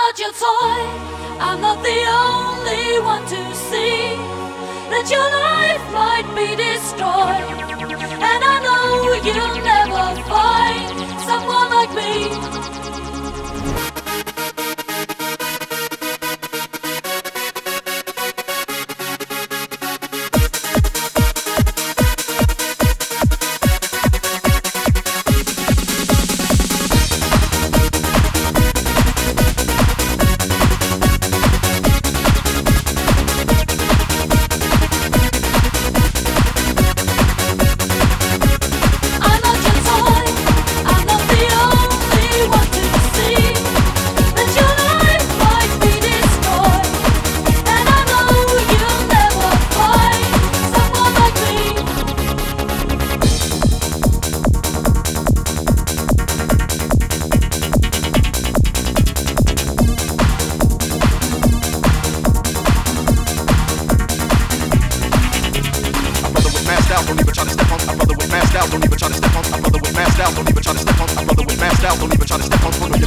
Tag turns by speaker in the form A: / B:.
A: not your toy. I'm not the only one to see that your life might be destroyed. And I know you'll never find someone like me.
B: Don't even try to step on. A brother with masked out. Don't even try to step on. A brother with masked out. Don't even try to step on. A brother with masked out. Don't even try to step on.